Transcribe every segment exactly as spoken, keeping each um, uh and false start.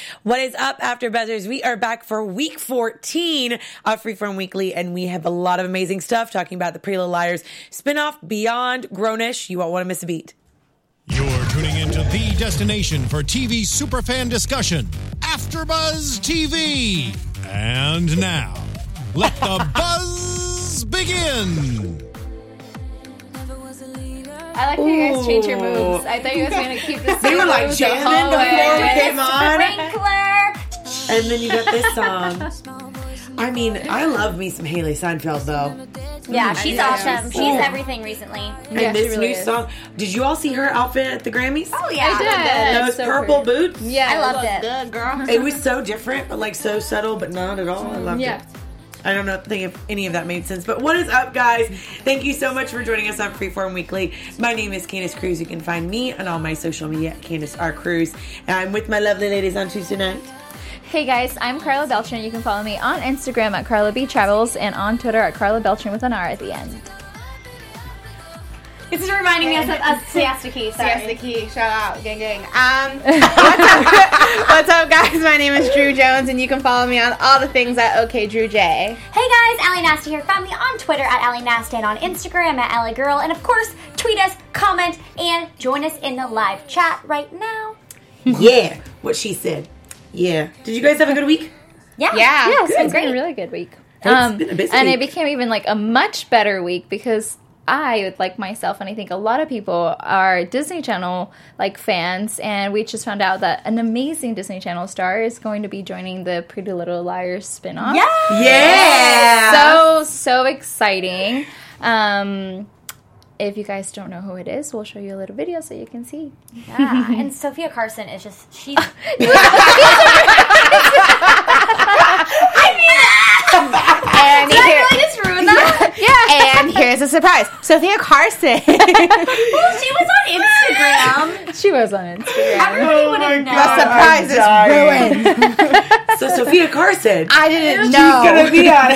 What is up, After Buzzers? We are back for week fourteen of Freeform Weekly, and we have a lot of amazing stuff talking about the Pretty Little Liars spinoff, Beyond Grownish. You won't want to miss a beat. You're tuning into the destination for T V superfan discussion, AfterBuzz T V. And now, let the buzz begin. I like how you guys change your moves. I thought you guys were going to keep this. They were like jamming before we came on. Sprinkler. And then you got this song. I mean, I love me some Haley Steinfeld, though. Yeah, she's Yeah. awesome. She's Ooh. everything recently. And Yeah, she this really new is. song. Did you all see her outfit at the Grammys? Oh, yeah. I did. Those so purple pretty. boots? Yeah, I loved it. Good girl. It was so different, but like so subtle, but not at all. I loved Yeah. it. I don't know think if any of that made sense, but what is up, guys? Thank you so much for joining us on Freeform Weekly. My name is Candace Cruz. You can find me on all my social media at Candace R. Cruz. And I'm with my lovely ladies on Tuesday night. Hey guys, I'm Carla Beltran. You can follow me on Instagram at Carla B Travels and on Twitter at Carla Beltran with an R at the end. This is reminding me of us Siesta Key. Sorry. Siesta Key. Shout out. Gang, gang. Um, what's, up, what's up, guys? My name is Drew Jones, and you can follow me on all the things at OK Drew J. Hey guys, Allie Nasty here. Find me on Twitter at Allie Nasty and on Instagram at Allie Girl. And of course, tweet us, comment, and join us in the live chat right now. Yeah, what she said. Yeah. Did you guys have a good week? Yeah. Yeah. Yeah, it's been Great. a really good week. It's been a busy and week. it became even like a much better week because I, like myself, and I think a lot of people are Disney Channel like fans, and we just found out that an amazing Disney Channel star is going to be joining the Pretty Little Liars spinoff. Yeah. Yeah. So, so exciting. Um, if you guys don't know who it is, we'll show you a little video so you can see. Yeah. And Sophia Carson is just, she's... And Did I here, really just ruin that? yeah. And here's a surprise. Sophia Carson. Well, she was on Instagram. She was on Instagram. Everybody would have known. The surprise is dying. ruined. So Sophia Carson. I didn't She's know. gonna be on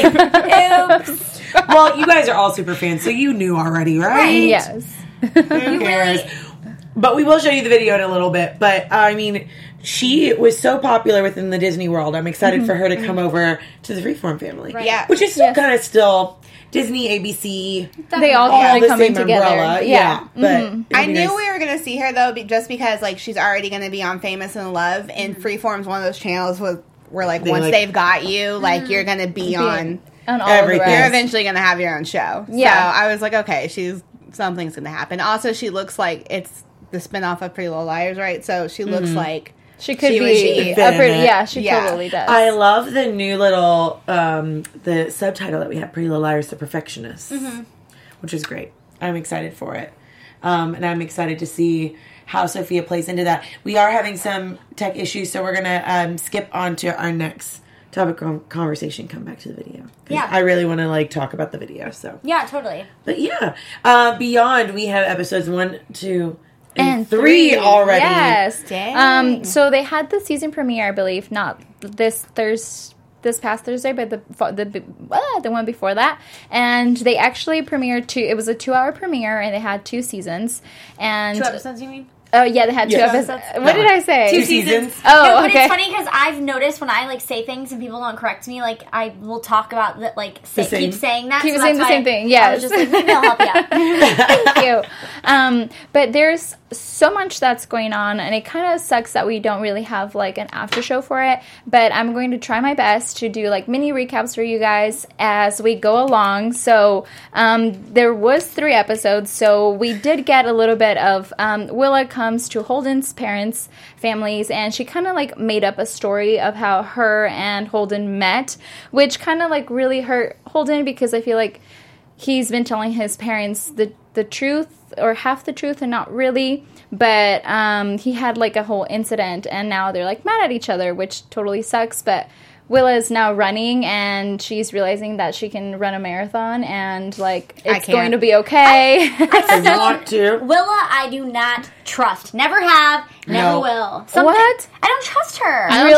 it. Oops. Well, you guys are all super fans, so you knew already, right? Yes. Who cares? But we will show you the video in a little bit. But uh, I mean, she was so popular within the Disney world. I'm excited Mm-hmm. for her to come over to the Freeform family. Right. Yeah. Which is still Yes. kind of still Disney, A B C, They all all kind the of coming same together. umbrella. Yeah. But Mhm. it'll I be knew nice. we were going to see her, though, be- just because, like, she's already going to be on Famous and Love, and Freeform's one of those channels where, where like, They, once like- they've got you, like, you're going to be on... On all Everything. of the You're rest. eventually going to have your own show. Yeah. So I was like, okay, she's something's going to happen. Also, she looks like it's the spinoff of Pretty Little Liars, right? So she looks like She could She would be. be a fit in pretty, it. yeah, she Yeah. totally does. I love the new little um, the subtitle that we have, Pretty Little Liars, The Perfectionists, which is great. I'm excited for it. Um, and I'm excited to see how Sophia plays into that. We are having some tech issues, so we're going to um, skip on to our next topic of conversation, come back to the video. 'Cause Yeah. I really want to like talk about the video, so. Yeah, totally. But yeah, uh, Beyond, we have episodes one, two, and, and three, three already. Yes. Dang. Um. So they had the season premiere, I believe, not this Thursday, this past Thursday, but the the uh, the one before that, and they actually premiered two. It was a two-hour premiere, and they had two seasons. And Two episodes, you mean? oh yeah, they had two Yeah. episodes. What did I say? Two seasons. Oh, no, but okay. it's funny because I've noticed when I like say things and people don't correct me, like I will talk about that, like say, The same. keep saying that. Keep so saying that's the why same thing, I yes. was just like, maybe I'll help you out. Thank you. Um, but there's so much that's going on, and it kind of sucks that we don't really have like an after show for it. But I'm going to try my best to do like mini recaps for you guys as we go along. So um, there was three episodes, so we did get a little bit of um, Willa comes to Holden's parents' families, and she kind of like made up a story of how her and Holden met, which kind of like really hurt Holden because I feel like he's been telling his parents the the truth or half the truth and not really, but um, he had like a whole incident and now they're like mad at each other, which totally sucks. But Willa is now running and she's realizing that she can run a marathon and like it's can't. going to be okay. I want to. Willa, I do not trust. Never have, never No. will. Something- What? I don't trust her. I don't Really?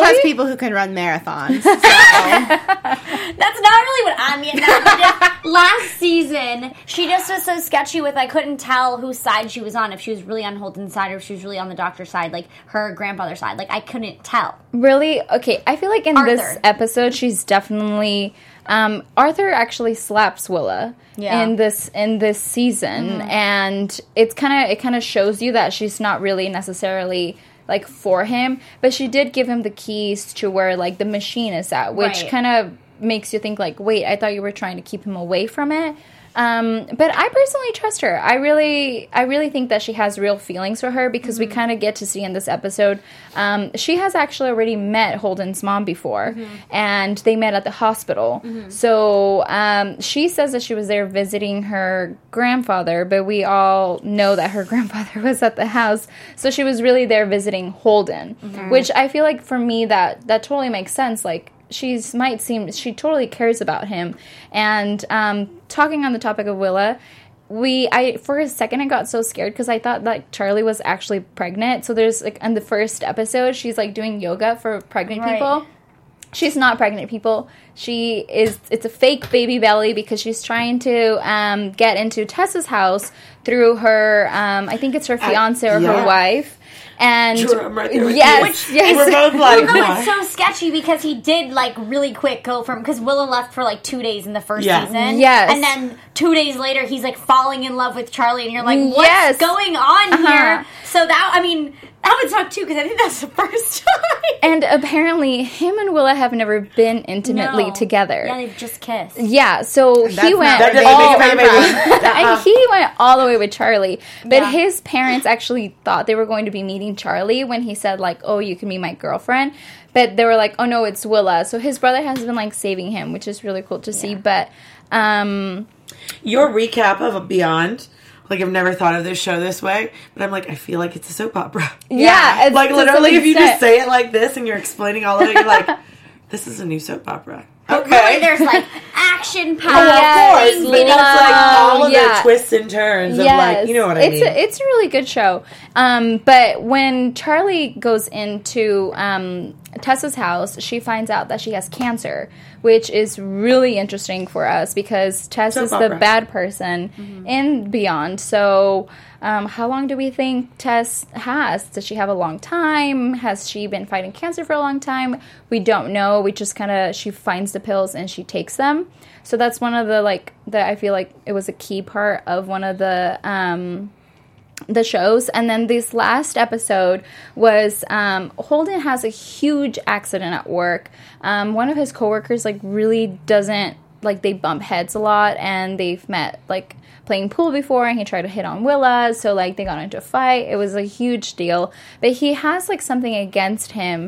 trust people who can run marathons. So. That's not really what I'm getting at. Last season, she just was so sketchy with, I couldn't tell whose side she was on, if she was really on Holden's side or if she was really on the doctor's side, like her grandfather's side. Like, I couldn't tell. Really? Okay, I feel like in Arthur. this episode, she's definitely... Um, Arthur actually slaps Willa Yeah. in this in this season, Mm-hmm. and it's kind of it kind of shows you that she's not really necessarily like for him, but she did give him the keys to where like the machine is at, which Right. kind of makes you think like, wait, I thought you were trying to keep him away from it. Um, but I personally trust her. I really, I really think that she has real feelings for her because Mm-hmm. we kind of get to see in this episode. Um, she has actually already met Holden's mom before, Mm-hmm. and they met at the hospital. So um, she says that she was there visiting her grandfather, but we all know that her grandfather was at the house. So she was really there visiting Holden, Mm-hmm. which I feel like for me that that totally makes sense. Like. She's might seem she totally cares about him, and um, talking on the topic of Willa, we I for a second I got so scared because I thought like Charlie was actually pregnant. So there's like in the first episode she's like doing yoga for pregnant Right. people. She's not pregnant, people. She is. It's a fake baby belly because she's trying to um, get into Tessa's house through her. Um, I think it's her fiance or yeah. her wife. And Sure, I'm right there with yes, you. yes. We're both like, No, why? it's so sketchy because he did, like, really quick go from... Because Willa left for, like, two days in the first Yeah. season. Yes. And then two days later, he's, like, falling in love with Charlie. And you're like, what's Yes. going on Uh-huh. here? So that, I mean, that would suck, too, because I think that's the first time. And apparently, him and Willa have never been intimately No. together. Yeah, they've just kissed. Yeah, so That's he not went where That all, doesn't make it make it make it. and he went all the way with Charlie. But Yeah. his parents actually thought they were going to be meeting Charlie when he said like, "Oh, you can be my girlfriend." But they were like, "Oh no, it's Willa." So his brother has been like saving him, which is really cool to see. But um, Your recap of Beyond, like I've never thought of this show this way, but I'm like, I feel like it's a soap opera. yeah, it's Like to literally, some if you extent. just say it like this and you're explaining all of it, you're like, this is a new soap opera. But Okay. really, there's, like, action power. Oh, Yes, of things course. getting But that's like all of yeah. the twists and turns of like, you know what I it's mean. A, it's a really good show. Um, but when Charlie goes into um, Tessa's house, she finds out that she has cancer, which is really interesting for us because Tess Soap is the opera. bad person in Beyond. So um, how long do we think Tess has? Does she have a long time? Has she been fighting cancer for a long time? We don't know. We just kind of, she finds the pills and she takes them. So that's one of the, like, that I feel like it was a key part of one of the, um, the shows. And then this last episode was um, Holden has a huge accident at work. Um, one of his coworkers, like, really doesn't, like, they bump heads a lot, and they've met, like, playing pool before, and he tried to hit on Willa, so, like, they got into a fight. It was a huge deal. But he has, like, something against him,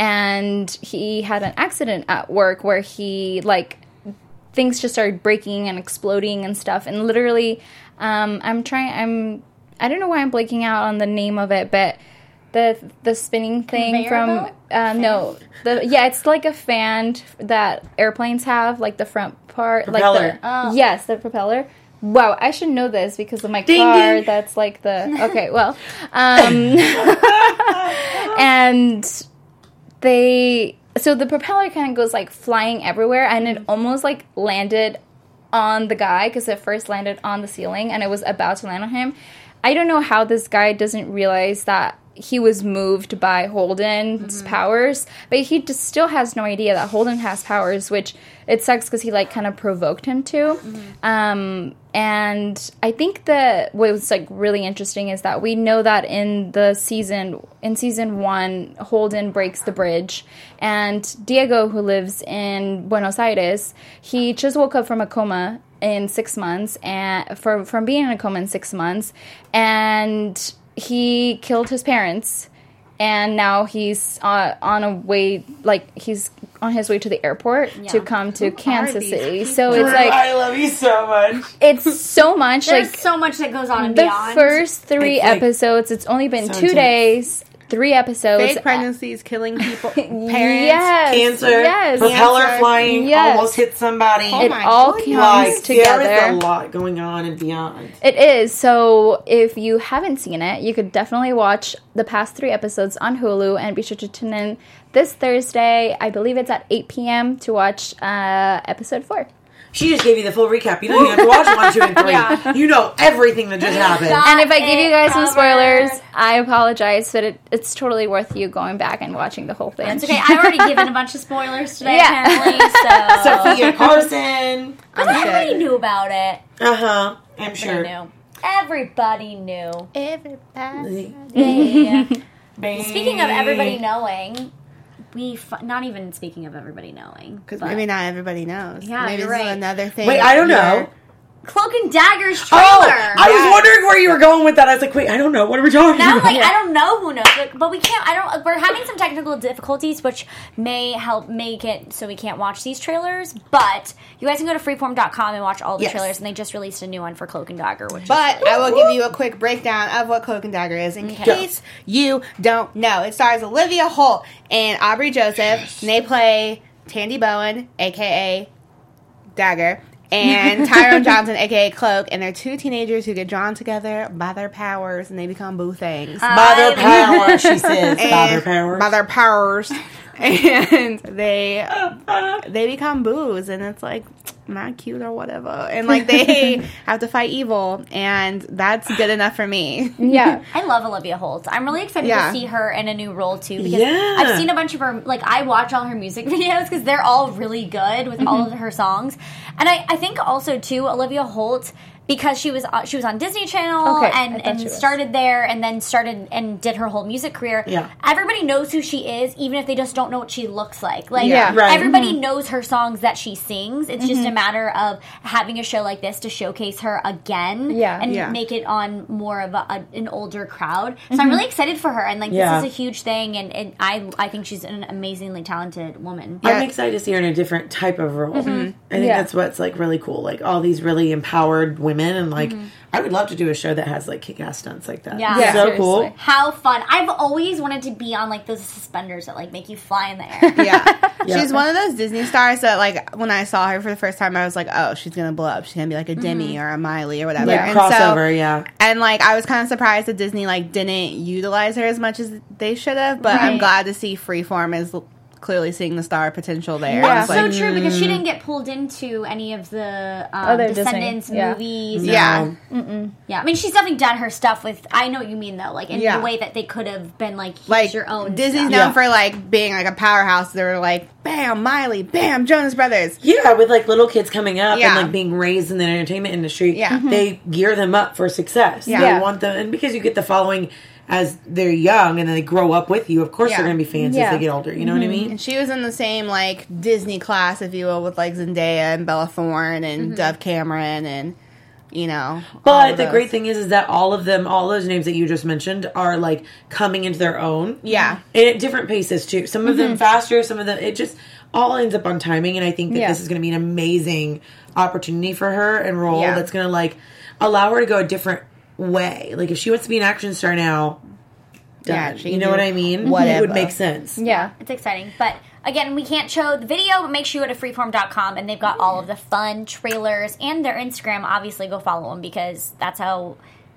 and he had an accident at work where he, like, things just started breaking and exploding and stuff. And literally, um, I'm trying, I'm, I don't know why I'm blanking out on the name of it, but the the spinning thing Conveyor from, belt? uh, no, the yeah, it's like a fan that airplanes have, like the front part, Propeller. like the, yes, the propeller. Wow, I should know this because of my Ding, car. ding. That's like the, okay, well, um, and they, so the propeller kind of goes like flying everywhere, and it almost like landed on the guy because it first landed on the ceiling and it was about to land on him. I don't know how this guy doesn't realize that he was moved by Holden's Mm-hmm. powers, but he just still has no idea that Holden has powers, which it sucks because he like kind of provoked him to. Mm-hmm. Um, and I think that what was like really interesting is that we know that in the season, in season one, Holden breaks the bridge, and Diego, who lives in Buenos Aires, he just woke up from a coma in six months and for from being in a coma in six months, and he killed his parents, and now he's uh, on a way, like he's on his way to the airport to come to Kansas these City. So Drew, it's like I love you so much. it's so much There's like so much that goes on in the Beyond. first three It's like episodes. It's only been so two intense. days. three episodes. Fake pregnancies, killing people, parents. Yes. Cancer, Yes. propeller Cancer. flying, Yes. almost hit somebody. Oh It my all goodness. comes like, there is together. a lot going on and beyond. It is. So if you haven't seen it, you could definitely watch the past three episodes on Hulu and be sure to tune in this Thursday. I believe it's at eight p.m. to watch uh, episode four. She just gave you the full recap. You don't even have to watch one, two, and three. Yeah. You know everything that just happened. God. And if I give you guys some Covered. spoilers, I apologize, but it, it's totally worth you going back and watching the whole thing. It's okay. I've already given a bunch of spoilers today, Yeah. apparently. So Sophia Carson. But everybody knew about it. Uh huh. I'm Everybody sure. knew. Everybody knew. Everybody. Yeah. Baby. Speaking of everybody knowing, we f- not even speaking of everybody knowing, Because but maybe not everybody knows. Yeah, maybe you're this is right. another thing. Wait, I don't know. where- Cloak and Dagger's trailer. Oh, I was wondering where you were going with that. I was like, wait, I don't know. What are we talking Now, about? like, I don't know who knows, but, but we can't. I don't. We're having some technical difficulties, which may help make it so we can't watch these trailers. But you guys can go to freeform dot com and watch all the Yes. trailers, and they just released a new one for Cloak and Dagger. Which But is I will give you a quick breakdown of what Cloak and Dagger is in case you don't know. It stars Olivia Holt and Aubrey Joseph, and they play Tandy Bowen, aka Dagger, and Tyrone Johnson, aka Cloak, and they're two teenagers who get drawn together by their powers, and they become boo things. By their power, she says. By And- their power. By their powers. And they they become boos, and it's like not cute or whatever. And like they have to fight evil, and that's good enough for me. Yeah. I love Olivia Holt. I'm really excited Yeah. to see her in a new role too because Yeah. I've seen a bunch of her. Like I watch all her music videos because they're all really good with all of her songs, and I, I think also too Olivia Holt. Because she was uh, she was on Disney Channel Okay, I and, thought and she was. started there and then started and did her whole music career. Yeah. Everybody knows who she is, even if they just don't know what she looks like. Like Yeah. Right. everybody knows her songs that she sings. It's just a matter of having a show like this to showcase her again Yeah. and Yeah. make it on more of a, a, an older crowd. So I'm really excited for her and like Yeah. this is a huge thing and, and I I think she's an amazingly talented woman. I'm Yeah. excited to see her in a different type of role. I think Yeah. that's what's like really cool. Like all these really empowered women, and like I would love to do a show that has like kick-ass stunts like that. Yeah. so Yeah, cool. seriously. How fun. I've always wanted to be on like those suspenders that like make you fly in the air. Yeah. Yeah. She's one of those Disney stars that, like, when I saw her for the first time, I was like, oh, she's going to blow up. She's going to be like a Demi or a Miley or whatever. Like And crossover, so, yeah. And, like, I was kind of surprised that Disney, like, didn't utilize her as much as they should have, but I'm Right. glad to see Freeform is l- clearly seeing the star potential there. Yeah. It's So like, true because she didn't get pulled into any of the um, Other Disney, Descendants yeah. movies. yeah. Yeah, I mean she's definitely done her stuff with. I know what you mean though, like in Yeah. the way that they could have been like, here's Like, your own. Disney's stuff. known Yeah. for, like, being, like, a powerhouse. They were like, bam, Miley, bam, Jonas Brothers. Yeah, with like little kids coming up Yeah. and like being raised in the entertainment industry, Yeah. Mhm. they gear them up for success. Yeah. They Yeah. want them, and because you get the following as they're young and then they grow up with you, of course Yeah. they're going to be fans Yeah. as they get older. You know what I mean? And she was in the same, like, Disney class, if you will, with, like, Zendaya and Bella Thorne and Dove Cameron and, you know. all But of the those. great thing is, is that all of them, all those names that you just mentioned, are like coming into their own. Yeah. And at different paces too. Some of them faster, some of them it just all ends up on timing. And I think that Yeah. this is going to be an amazing opportunity for her and role Yeah. that's going to like allow her to go a different way. Like if she wants to be an action star now, Yeah, done. she you can know do what I mean? whatever. It would make sense. Yeah. It's exciting, but again, we can't show the video. But make sure you go to freeform dot com and they've got all of the fun trailers and their Instagram. Obviously, go follow them because that's how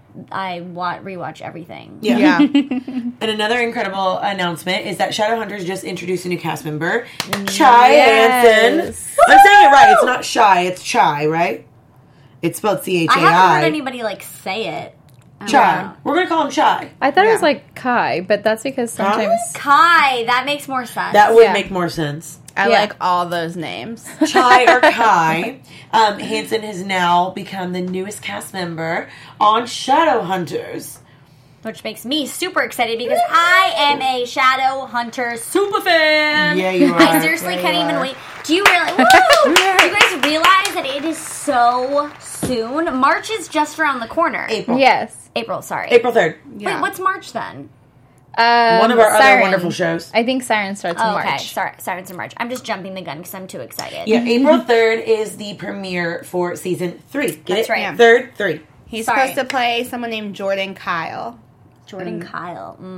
I wa- rewatch everything. Yeah. Yeah. And another incredible announcement is that Shadowhunters just introduced a new cast member, Chai Hansen. Yes. I'm saying it right. It's not Shy. It's Chai, right? It's spelled C H A I haven't heard I. anybody like say it. I don't Chai. know. We're gonna call him Chai. I thought it was Yeah. like Kai, but that's because sometimes. Kai, that makes more sense. That would Yeah. make more sense. I Yeah. like all those names. Chai or Kai. Um, Hansen has now become the newest cast member on Shadowhunters. Which makes me super excited because I am a Shadowhunter super fan. Yeah, you are. I seriously Yeah, can't you even are. wait. Do you realize? Woo! Do you guys realize that it is so soon? March is just around the corner. April. Yes. April, sorry. April third. Yeah. Wait, what's March then? Um, One of our other Siren. wonderful shows. I think Siren starts in Oh, okay, March. sorry, Sirens in March. I'm just jumping the gun because I'm too excited. Yeah, April third is the premiere for season three. Get That's it? right. Yeah. Third, three. He's Sorry. supposed to play someone named Jordan Kyle. Jordan Kyle. Mm.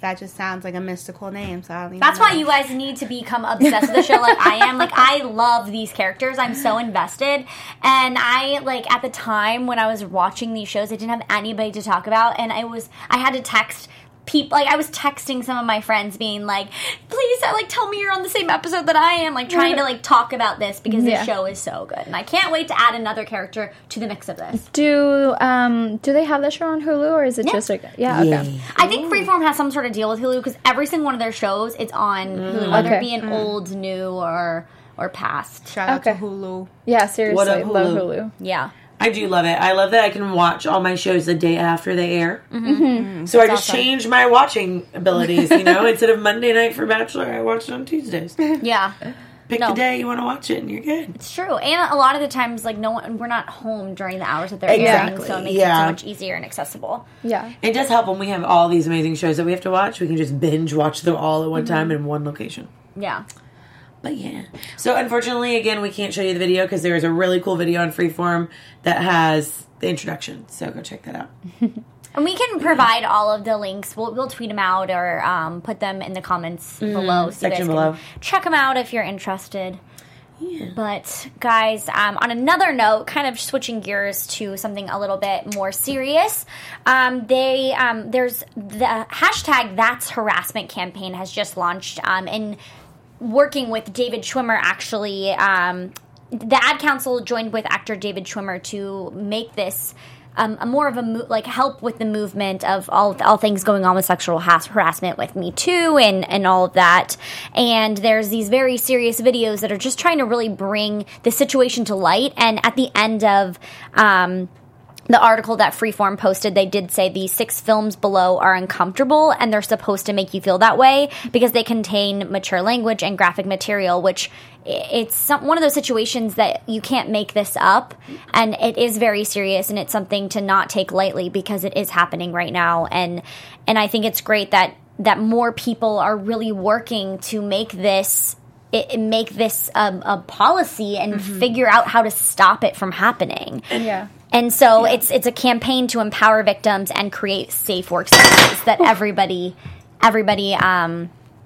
that just sounds like a mystical name. So I don't even That's know. why you guys need to become obsessed with the show like I am. Like, I love these characters. I'm so invested. And I, like, at the time when I was watching these shows, I didn't have anybody to talk about. And I was, I had to text people, like, I was texting some of my friends being like, please, like, tell me you're on the same episode that I am. Like, trying to, like, talk about this because Yeah. this show is so good. And I can't wait to add another character to the mix of this. Do um do they have that show on Hulu, or is it Yeah. just like yeah okay Yay. I think Freeform has some sort of deal with Hulu because every single one of their shows, it's on Hulu, whether Okay. it be an old, new, or or past. Shout out Okay. to Hulu. yeah seriously What up, love Hulu? Hulu. Yeah. I do love it. I love that I can watch all my shows the day after they air. Mm-hmm. So I just awesome. changed my watching abilities, you know? Instead of Monday night for Bachelor, I watch it on Tuesdays. Yeah. Pick No. the day you want to watch it and you're good. It's true. And a lot of the times, like, no one, we're not home during the hours that they're Exactly. airing, so it makes Yeah. it so much easier and accessible. Yeah. It does help when we have all these amazing shows that we have to watch. We can just binge watch them all at one time in one location. Yeah. But yeah. So unfortunately, again, we can't show you the video because there is a really cool video on Freeform that has the introduction. So go check that out. And we can provide all of the links. We'll, we'll tweet them out or um, put them in the comments below. So section you guys below. can check them out if you're interested. Yeah. But, guys, um, on another note, kind of switching gears to something a little bit more serious, um, they um, there's the hashtag That's Harassment campaign has just launched, um, and working with David Schwimmer, actually, um, the ad council joined with actor David Schwimmer to make this um, a more of a mo- like help with the movement of all all things going on with sexual has- harassment with Me Too and and all of that. And there's these very serious videos that are just trying to really bring the situation to light. And at the end of um, the article that Freeform posted, they did say the six films below are uncomfortable and they're supposed to make you feel that way because they contain mature language and graphic material, which it's some, one of those situations that you can't make this up, and it is very serious, and it's something to not take lightly because it is happening right now. And and I think it's great that that more people are really working to make this it, make this um, a policy and mm-hmm. figure out how to stop it from happening. Yeah. And so yeah. it's it's a campaign to empower victims and create safe workspaces that everybody everybody um,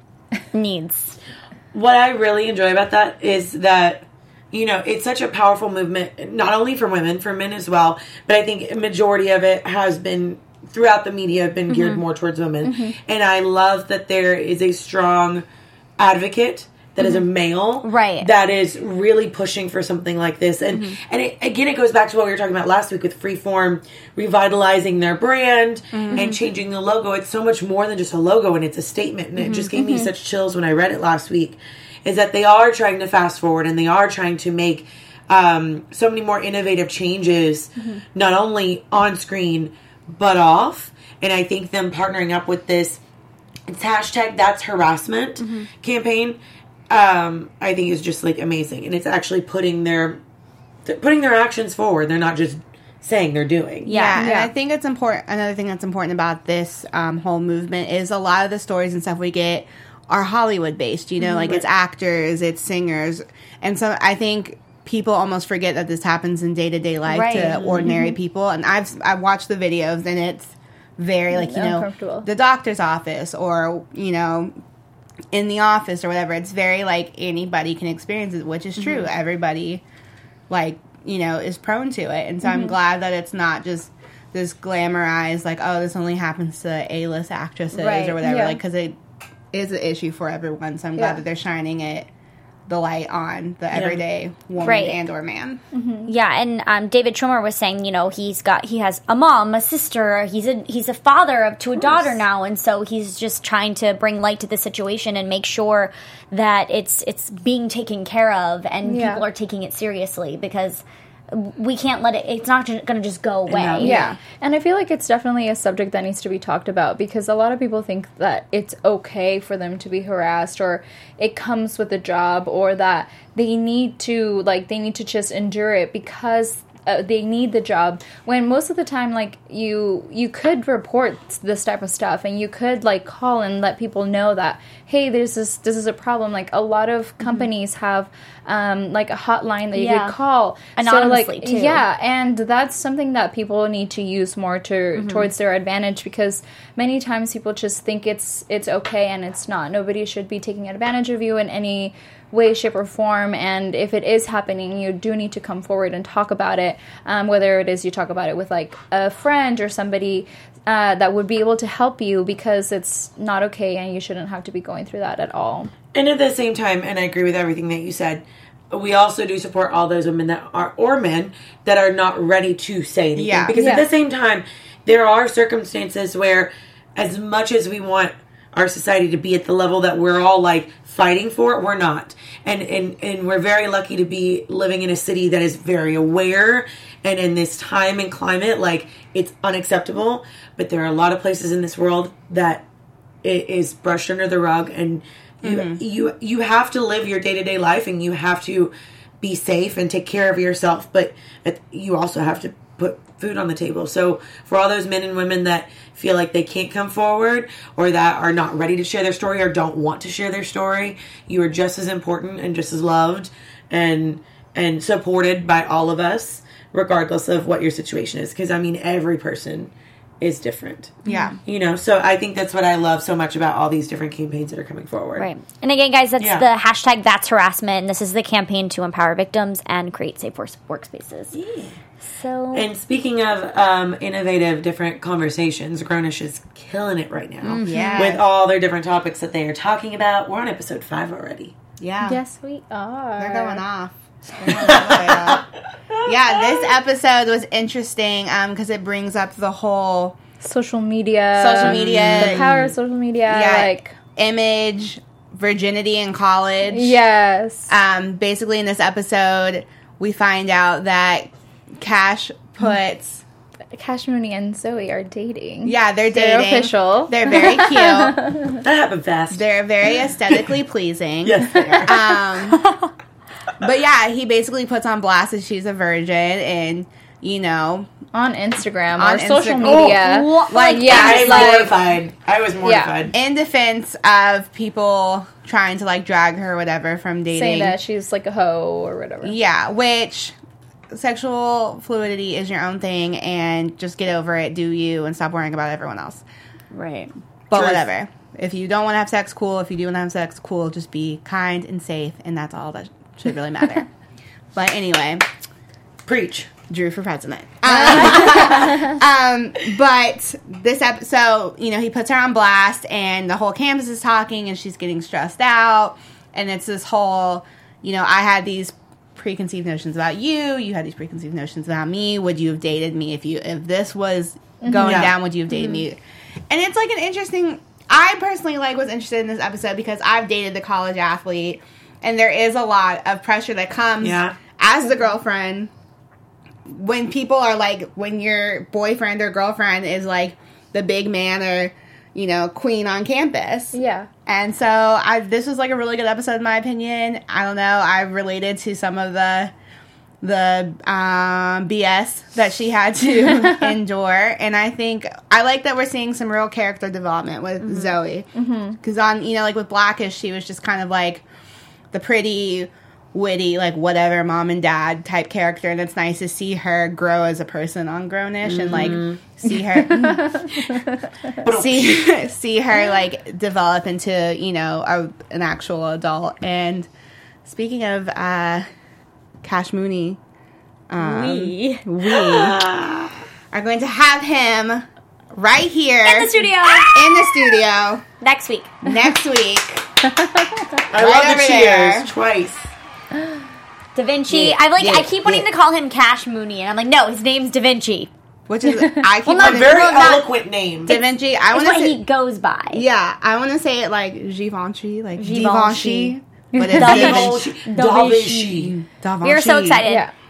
needs. What I really enjoy about that is that, you know, it's such a powerful movement, not only for women, for men as well, but I think a majority of it has been, throughout the media, been geared mm-hmm. more towards women. Mm-hmm. And I love that there is a strong advocate that mm-hmm. is a male, right, that is really pushing for something like this. And mm-hmm. and it, again, it goes back to what we were talking about last week with Freeform revitalizing their brand mm-hmm. and changing the logo. It's so much more than just a logo, and it's a statement. And mm-hmm. it just gave me mm-hmm. such chills when I read it last week, is that they are trying to fast forward and they are trying to make um, so many more innovative changes, mm-hmm. not only on screen, but off. And I think them partnering up with this, it's hashtag That's Harassment mm-hmm. campaign, Um, I think is just like amazing, and it's actually putting their putting their actions forward. They're not just saying, they're doing. Yeah, Yeah. and I think it's important. Another thing that's important about this um, whole movement is a lot of the stories and stuff we get are Hollywood based. You know, mm-hmm. like it's actors, it's singers, and so I think people almost forget that this happens in day to day life right. to ordinary mm-hmm. people. And I've I've watched the videos, and it's very like you know the doctor's office or you know. in the office or whatever. It's very like anybody can experience it, which is true. Mm-hmm. Everybody like you know is prone to it, and so mm-hmm. I'm glad that it's not just this glamorized like, oh, this only happens to A-list actresses right. or whatever, yeah. like because it is an issue for everyone. So I'm yeah. glad that they're shining it the light on the everyday woman right. and or man. Mm-hmm. Yeah, and um, David Schwimmer was saying, you know, he's got he has a mom, a sister, he's a he's a father of, to a daughter now, and so he's just trying to bring light to the situation and make sure that it's it's being taken care of and yeah. people are taking it seriously because we can't let it, it's not going to just go away. No. Yeah. And I feel like it's definitely a subject that needs to be talked about because a lot of people think that it's okay for them to be harassed or it comes with a job or that they need to, like, they need to just endure it because uh, they need the job, when most of the time, like, you you could report this type of stuff, and you could, like, call and let people know that, hey, there's this this is a problem. Like, a lot of companies mm-hmm. have um, like a hotline that you yeah. could call anonymously, so, like, too. Yeah, and that's something that people need to use more to mm-hmm. towards their advantage, because many times people just think it's it's okay, and it's not. Nobody should be taking advantage of you in any way, shape, or form. And if it is happening, you do need to come forward and talk about it. Um, whether it is you talk about it with like a friend or somebody uh, that would be able to help you, because it's not okay, and you shouldn't have to be going through that at all. And at the same time, and I agree with everything that you said, we also do support all those women that are, or men, that are not ready to say anything. Yeah. Because yeah. at the same time, there are circumstances where, as much as we want our society to be at the level that we're all, like, fighting for, we're not. And, and, and we're very lucky to be living in a city that is very aware, and in this time and climate, like, it's unacceptable. But there are a lot of places in this world that it is brushed under the rug, and you mm-hmm. you you have to live your day-to-day life, and you have to be safe and take care of yourself, but you also have to put food on the table. So for all those men and women that feel like they can't come forward, or that are not ready to share their story, or don't want to share their story, you are just as important and just as loved and and supported by all of us, regardless of what your situation is. Because, I mean, every person is different. Yeah. You know, so I think that's what I love so much about all these different campaigns that are coming forward. Right. And again, guys, that's yeah. the hashtag That's Harassment, and this is the campaign to empower victims and create safe work- workspaces. Yeah. So, and speaking of um, innovative, different conversations, Grownish is killing it right now. Mm, yeah. With all their different topics that they are talking about. We're on episode five already. Yeah. Yes, we are. They're going off. They're going all the way up. Yeah, this episode was interesting because um, it brings up the whole social media, social media, the power of social media, yeah, like image, virginity in college. Yes. Um, basically, in this episode, we find out that Cash puts Cash Mooney and Zoe are dating. Yeah, they're dating. They're official. They're very cute. That happened fast. They're very aesthetically pleasing. Yes, they are. Um, but yeah, he basically puts on blast that she's a virgin, and you know, on Instagram on or social Instagram. media, Oh, like yeah, I was like, mortified. I was mortified. In defense of people trying to like drag her or whatever from dating, saying that she's like a hoe or whatever. Yeah, which sexual fluidity is your own thing, and just get over it, do you, and stop worrying about everyone else. Right. But Truth. whatever. If you don't want to have sex, cool. If you do want to have sex, cool. Just be kind and safe, and that's all that should really matter. But anyway, Preach. Drew for president. Um, um, but this episode, you know, he puts her on blast, and the whole campus is talking, and she's getting stressed out, and it's this whole, you know, I had these preconceived notions about you, you had these preconceived notions about me, would you have dated me if you if this was going Yeah. down, would you have dated mm-hmm. me? And it's like an interesting, I personally like was interested in this episode because I've dated the college athlete, and there is a lot of pressure that comes Yeah. as the girlfriend when people are like, when your boyfriend or girlfriend is like the big man or, you know, queen on campus. Yeah. And so I, this was like a really good episode in my opinion. I don't know. I related to some of the the um, B S that she had to endure. And I think I like that we're seeing some real character development with mm-hmm. Zoe. Because mm-hmm. on, you know, like with Blackish, she was just kind of like the pretty, witty, like whatever mom and dad type character. And it's nice to see her grow as a person on Grownish mm-hmm. and like see her see see her like develop into, you know, a, an actual adult. And speaking of uh Cash Mooney, um, we we are going to have him right here in the studio in the studio next week next week I right love the cheers there. Twice. Da Vinci. Yeah, I like. yeah, I keep wanting yeah. to call him Cash Mooney, and I'm like, no, his name's Da Vinci. Which is I keep Well, A not wanting very well, not- eloquent name. Da Vinci. I That's want to what say he goes by. yeah. I want to say it like Givenchy, like Givenchy. Givenchy, but it's Da Da Vinci. Vinci. Da Vinci. Da We are so Vinci. excited. Yeah.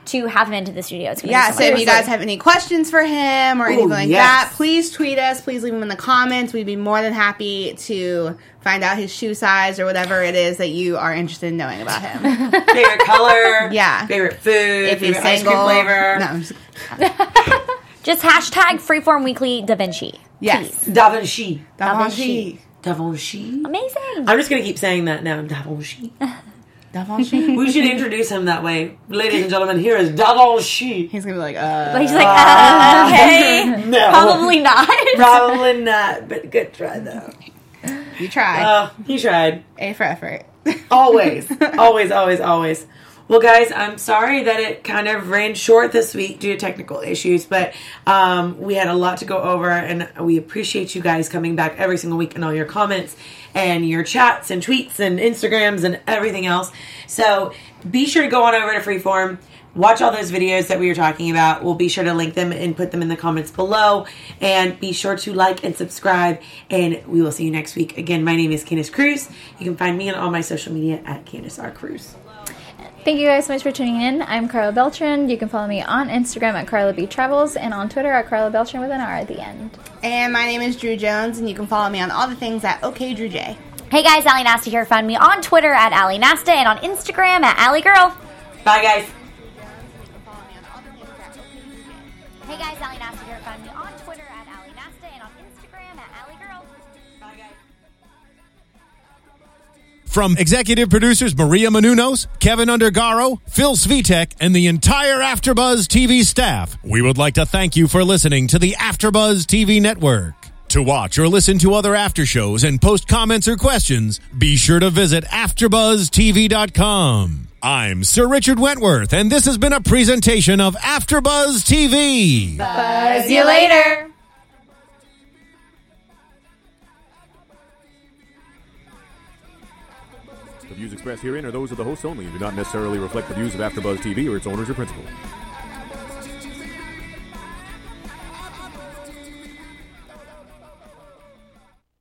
to have him into the studio. It's gonna Yeah, be so so much if you fun. guys have any questions for him or anything like yes. that, please tweet us. Please leave them in the comments. We'd be more than happy to find out his shoe size or whatever it is that you are interested in knowing about him. Favorite color. Yeah. Favorite food. If he's favorite ice single. cream flavor. No, I'm just, Just hashtag Freeform Weekly Da Vinci. yes. Da Vinci. Da Vinci. Da Vinci. Amazing. I'm just going to keep saying that now. Da Vinci. Da Vinci. We should introduce him that way. Ladies and gentlemen, here is Da Vinci. He's going to be like, uh. But he's like, uh, okay. No. Probably not. Probably not, but good try, though. You try. Oh, he tried. A for effort. Always. always, always, always. Well, guys, I'm sorry that it kind of ran short this week due to technical issues, but um, we had a lot to go over, and we appreciate you guys coming back every single week and all your comments and your chats and tweets and Instagrams and everything else. So be sure to go on over to Freeform. Watch all those videos that we were talking about. We'll be sure to link them and put them in the comments below. And be sure to like and subscribe. And we will see you next week. Again, my name is Candace Cruz. You can find me on all my social media at Candace R. Cruz. Thank you guys so much for tuning in. I'm Carla Beltran. You can follow me on Instagram at Carla B Travels and on Twitter at Carla Beltran with an R at the end. And my name is Drew Jones, and you can follow me on all the things at OKDrewJ. Hey guys, Allie Nasta here. Find me on Twitter at Allie Nasta and on Instagram at Allie Girl. Bye, guys. Hey guys, Allie Nasta here. Find me on Twitter at Allie Nasta and on Instagram at Allie Girl. Bye, guys. From executive producers Maria Menounos, Kevin Undergaro, Phil Svitek, and the entire AfterBuzz T V staff, we would like to thank you for listening to the AfterBuzz T V network. To watch or listen to other after shows and post comments or questions, be sure to visit after buzz T V dot com. I'm Sir Richard Wentworth, and this has been a presentation of AfterBuzz T V. Buzz you later. The views expressed herein are those of the hosts only and do not necessarily reflect the views of AfterBuzz T V or its owners or principals.